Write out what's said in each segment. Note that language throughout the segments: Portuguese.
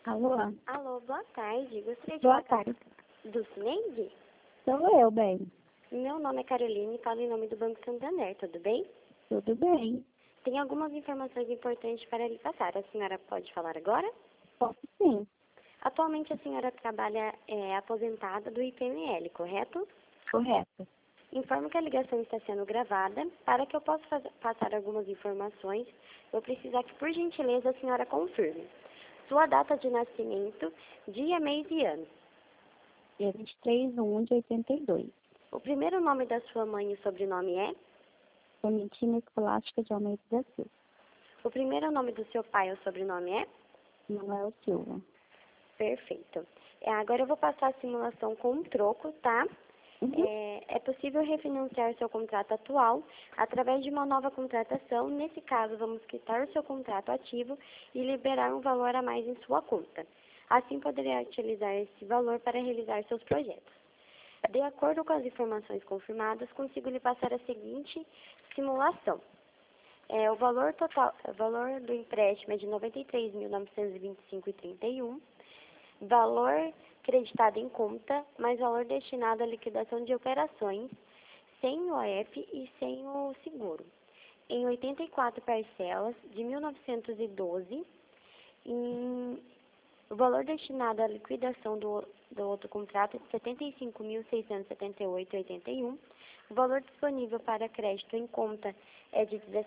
Alô? Alô, boa tarde. Gostaria de Boa falar tarde. do Cineide? Sou eu, bem. Meu nome é Caroline e falo em nome do Banco Santander, tudo bem? Tudo bem. Tem algumas informações importantes para lhe passar. A senhora pode falar agora? Posso sim. Atualmente a senhora trabalha aposentada do IPML, correto? Correto. Informo que a ligação está sendo gravada. Para que eu possa passar algumas informações, vou precisar que, por gentileza, a senhora confirme sua data de nascimento, dia, mês e ano. Dia 23/1 de 82. O primeiro nome da sua mãe e o sobrenome é? Clementina Escolástica de Almeida da Silva. O primeiro nome do seu pai e o sobrenome é? Manuel Silva. Perfeito. Agora eu vou passar a simulação com um troco, tá? Uhum. É possível refinanciar seu contrato atual através de uma nova contratação. Nesse caso, vamos quitar o seu contrato ativo e liberar um valor a mais em sua conta. Assim, poderá utilizar esse valor para realizar seus projetos. De acordo com as informações confirmadas, consigo lhe passar a seguinte simulação. O valor total, o valor do empréstimo é de R$ 93.925,31. Valor creditado em conta, mais valor destinado à liquidação de operações, sem o OF e sem o seguro, em 84 parcelas de 1.912. O valor destinado à liquidação do outro contrato é de R$ 75.678,81. O valor disponível para crédito em conta é de R$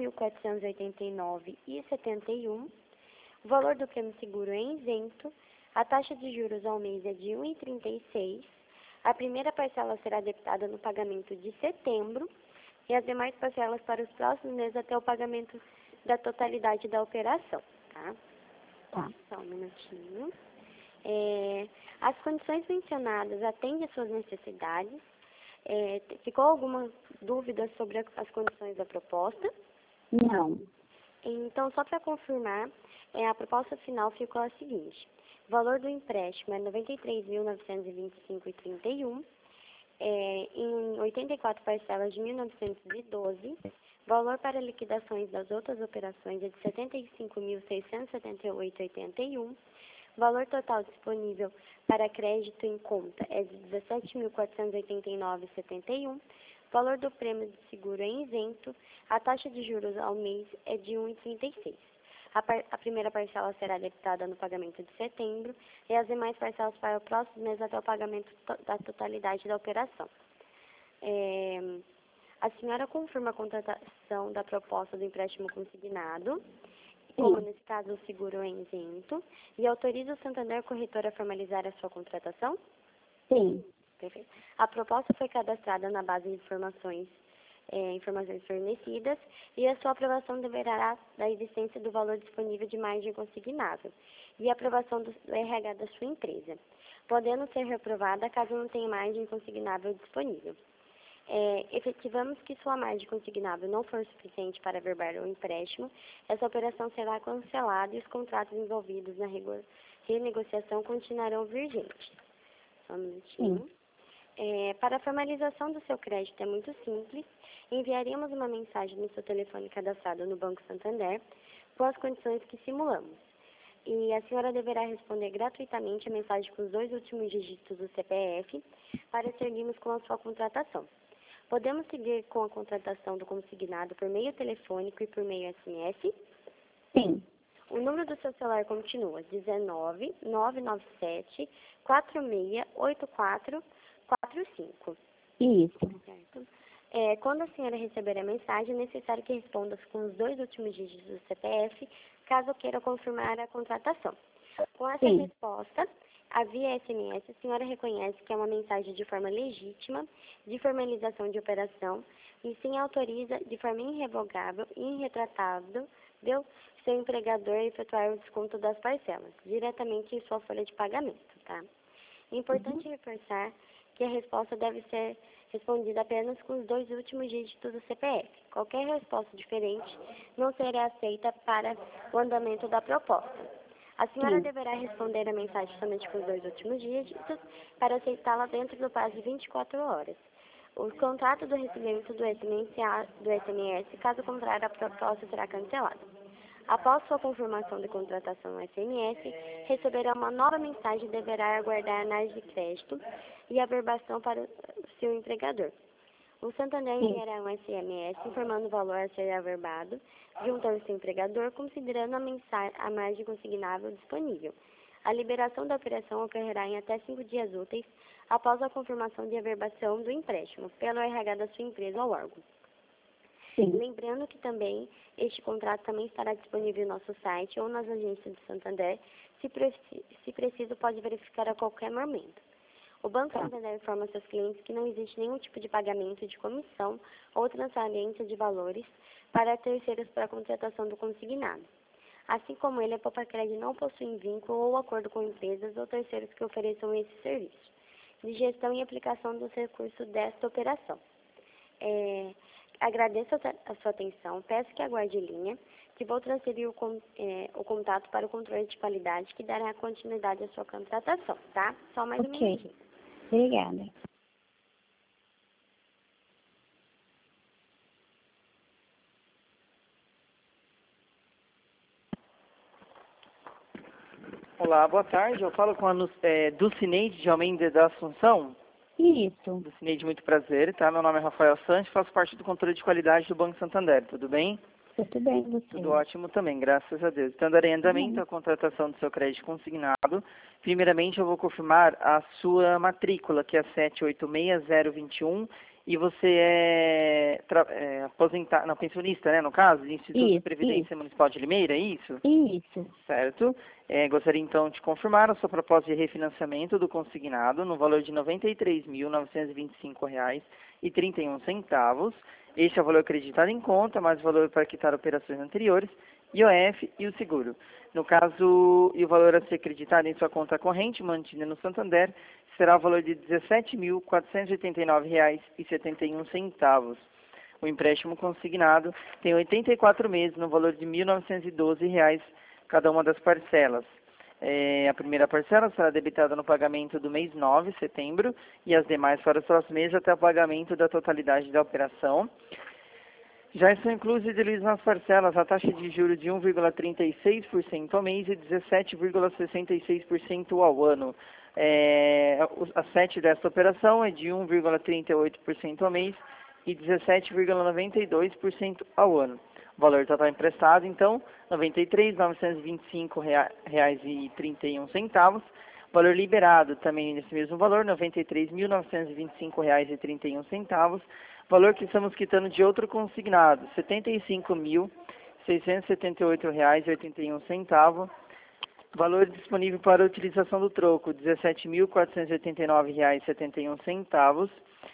17.489,71. O valor do prêmio seguro é isento. A taxa de juros ao mês é de 1,36. A primeira parcela será debitada no pagamento de setembro e as demais parcelas para os próximos meses até o pagamento da totalidade da operação, tá? Tá. Só um minutinho. As condições mencionadas atendem às suas necessidades. Ficou alguma dúvida sobre as condições da proposta? Não. Então, só para confirmar, a proposta final ficou a seguinte. O valor do empréstimo é R$ 93.925,31, em 84 parcelas de 1.912. Valor para liquidações das outras operações é de R$ 75.678,81. Valor total disponível para crédito em conta é de R$ 17.489,71. Valor do prêmio de seguro é isento. A taxa de juros ao mês é de 1,36. A primeira parcela será debitada no pagamento de setembro e as demais parcelas para o próximo mês até o pagamento da totalidade da operação. A senhora confirma a contratação da proposta do empréstimo consignado, como nesse caso o seguro é isento, e autoriza o Santander Corretora a formalizar a sua contratação? Sim. Perfeito. A proposta foi cadastrada na base de informações fornecidas e a sua aprovação deverá da existência do valor disponível de margem consignável e a aprovação do RH da sua empresa, podendo ser reprovada caso não tenha margem consignável disponível. Efetivamos que sua margem consignável não for suficiente para averbar o empréstimo, essa operação será cancelada e os contratos envolvidos na renegociação continuarão vigentes. Só um minutinho. Para a formalização do seu crédito é muito simples. Enviaríamos uma mensagem no seu telefone cadastrado no Banco Santander com as condições que simulamos. E a senhora deverá responder gratuitamente a mensagem com os 2 últimos dígitos do CPF para seguirmos com a sua contratação. Podemos seguir com a contratação do consignado por meio telefônico e por meio SMS? Sim. O número do seu celular continua 19 997 468445. Isso. Certo? Quando a senhora receber a mensagem, é necessário que responda com os 2 últimos dígitos do CPF, caso queira confirmar a contratação. Com essa resposta, via SMS, a senhora reconhece que é uma mensagem de forma legítima, de formalização de operação, e sim autoriza de forma irrevogável e irretratável seu empregador a efetuar o desconto das parcelas, diretamente em sua folha de pagamento, tá? É importante reforçar que a resposta deve ser respondida apenas com os 2 últimos dígitos do CPF. Qualquer resposta diferente não será aceita para o andamento da proposta. A senhora deverá responder a mensagem somente com os 2 últimos dígitos para aceitá-la dentro do prazo de 24 horas. O contrato do recebimento do SMS, caso contrário, a proposta será cancelada. Após sua confirmação de contratação no SMS, receberá uma nova mensagem e deverá aguardar a análise de crédito e averbação para o seu empregador. O Santander enviará um SMS informando o valor a ser averbado junto ao seu empregador, considerando a margem consignável disponível. A liberação da operação ocorrerá em até 5 dias úteis após a confirmação de averbação do empréstimo pelo RH da sua empresa ou órgão. Sim. Lembrando que também este contrato também estará disponível no nosso site ou nas agências do Santander. Se preciso, pode verificar a qualquer momento. O Banco Santander informa seus clientes que não existe nenhum tipo de pagamento de comissão ou transferência de valores para terceiros para a contratação do consignado. Assim como ele, a Popacred não possui vínculo ou acordo com empresas ou terceiros que ofereçam esse serviço de gestão e aplicação dos recursos desta operação. Agradeço a sua atenção, peço que aguarde linha, que vou transferir o contato para o controle de qualidade, que dará continuidade à sua contratação, tá? Só mais um minutinho. Obrigada. Olá, boa tarde. Eu falo com a Dulcineide de Almeida da Assunção. Isso. Dulcineide, muito prazer, tá? Meu nome é Rafael Santos, faço parte do controle de qualidade do Banco Santander. Tudo bem? Tudo bem, você? Tudo ótimo também, graças a Deus. Então, darei andamento à contratação do seu crédito consignado. Primeiramente, eu vou confirmar a sua matrícula, que é 786021, e você é aposentado, não, pensionista, né, no caso, do Instituto de Previdência Municipal de Limeira, é isso? Isso. Certo. Gostaria, então, de confirmar a sua proposta de refinanciamento do consignado no valor de R$ 93.925,31. Este é o valor acreditado em conta, mais o valor para quitar operações anteriores, IOF e o seguro. No caso, e o valor a ser acreditado em sua conta corrente, mantida no Santander, será o valor de R$ 17.489,71. O empréstimo consignado tem 84 meses, no valor de R$ 1.912 cada uma das parcelas. A primeira parcela será debitada no pagamento do mês 9, setembro, e as demais para os próximos meses até o pagamento da totalidade da operação. Já estão inclusos e diluídos nas parcelas a taxa de juros de 1,36% ao mês e 17,66% ao ano. A sete desta operação é de 1,38% ao mês e 17,92% ao ano. O valor total emprestado, então, R$ 93.925,31. Valor liberado, também nesse mesmo valor, R$ 93.925,31. Valor que estamos quitando de outro consignado, R$ 75.678,81. Valor disponível para a utilização do troco, R$ 17.489,71.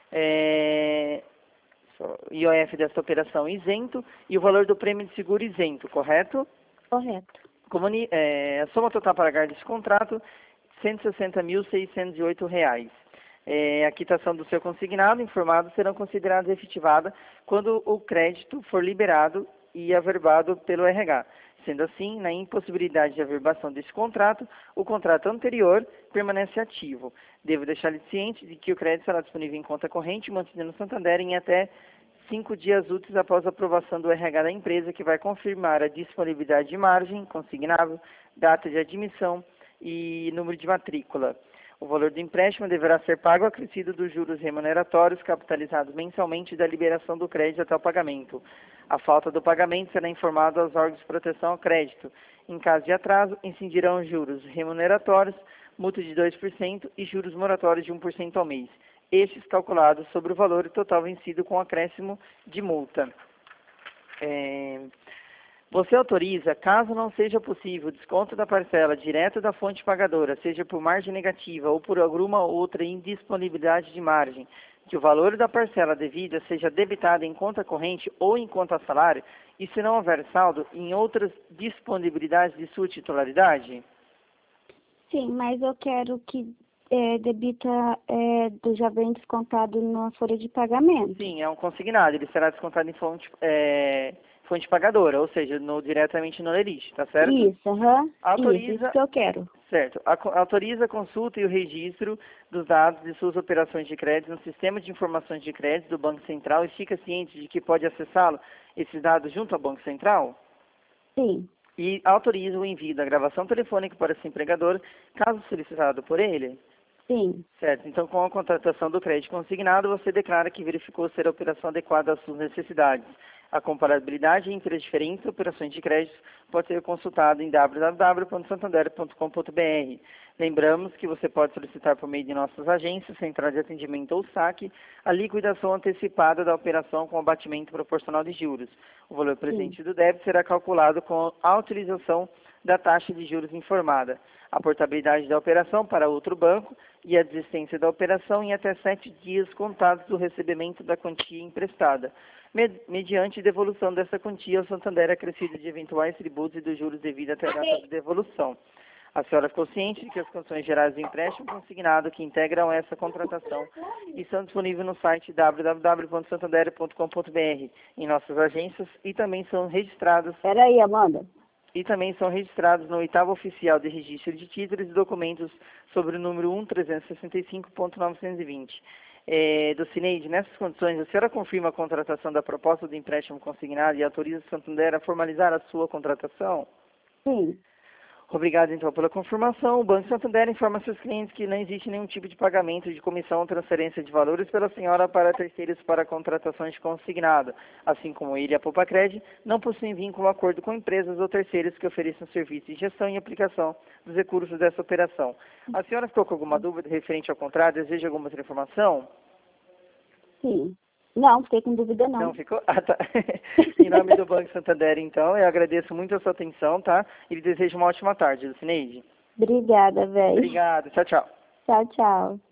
IOF desta operação isento e o valor do prêmio de seguro isento, correto? Correto. A soma total para pagar desse contrato, R$ 160.608. A quitação do seu consignado informado serão consideradas efetivada quando o crédito for liberado e averbado pelo RH. Sendo assim, na impossibilidade de averbação desse contrato, o contrato anterior permanece ativo. Devo deixar-lhe ciente de que o crédito será disponível em conta corrente mantida no Santander em até 5 dias úteis após a aprovação do RH da empresa, que vai confirmar a disponibilidade de margem consignável, data de admissão e número de matrícula. O valor do empréstimo deverá ser pago acrescido dos juros remuneratórios capitalizados mensalmente da liberação do crédito até o pagamento. A falta do pagamento será informado aos órgãos de proteção ao crédito. Em caso de atraso, incidirão juros remuneratórios, multa de 2% e juros moratórios de 1% ao mês. Estes calculados sobre o valor total vencido com acréscimo de multa. Você autoriza, caso não seja possível, desconto da parcela direto da fonte pagadora, seja por margem negativa ou por alguma outra indisponibilidade de margem, que o valor da parcela devida seja debitado em conta corrente ou em conta salário, e se não houver saldo, em outras disponibilidades de sua titularidade? Sim, mas eu quero que debita já vem descontado na folha de pagamento. Sim, é um consignado, ele será descontado em fonte pagadora, ou seja, diretamente no Lerite, tá certo? Isso, Autoriza, isso que eu quero. Certo. Autoriza a consulta e o registro dos dados de suas operações de crédito no Sistema de Informações de Crédito do Banco Central e fica ciente de que pode acessá-lo, esses dados, junto ao Banco Central? Sim. e autoriza o envio da gravação telefônica para esse empregador, caso solicitado por ele? Sim. Certo. Então, com a contratação do crédito consignado, você declara que verificou ser a operação adequada às suas necessidades. A comparabilidade entre as diferentes operações de crédito pode ser consultada em www.santander.com.br. Lembramos que você pode solicitar por meio de nossas agências, central de atendimento ou saque, a liquidação antecipada da operação com abatimento proporcional de juros. O valor presente do débito será calculado com a utilização da taxa de juros informada, a portabilidade da operação para outro banco e a desistência da operação em até 7 dias contados do recebimento da quantia emprestada, mediante devolução dessa quantia ao Santander acrescida de eventuais tributos e dos juros devido até a data de devolução. A senhora ficou ciente de que as condições gerais do empréstimo consignado que integram essa contratação estão disponíveis no site www.santander.com.br, em nossas agências, e também são registradas. Peraí, Amanda. E também são registrados no 8º Oficial de Registro de Títulos e Documentos sobre o número 1.365.920. Do Cineide, nessas condições, a senhora confirma a contratação da proposta do empréstimo consignado e autoriza o Santander a formalizar a sua contratação? Sim. Obrigado, então, pela confirmação. O Banco Santander informa seus clientes que não existe nenhum tipo de pagamento de comissão ou transferência de valores pela senhora para terceiros para contratações de consignado. Assim como ele e a Popacred não possuem vínculo ou acordo com empresas ou terceiros que ofereçam serviço de gestão e aplicação dos recursos dessa operação. A senhora ficou com alguma dúvida referente ao contrato? Deseja alguma outra informação? Sim. Não, fiquei com dúvida não. Não ficou? Ah, tá. Em nome do Banco Santander, então, eu agradeço muito a sua atenção, tá? E lhe desejo uma ótima tarde, Lucineide. Obrigada, velho. Obrigado. Tchau, tchau. Tchau, tchau.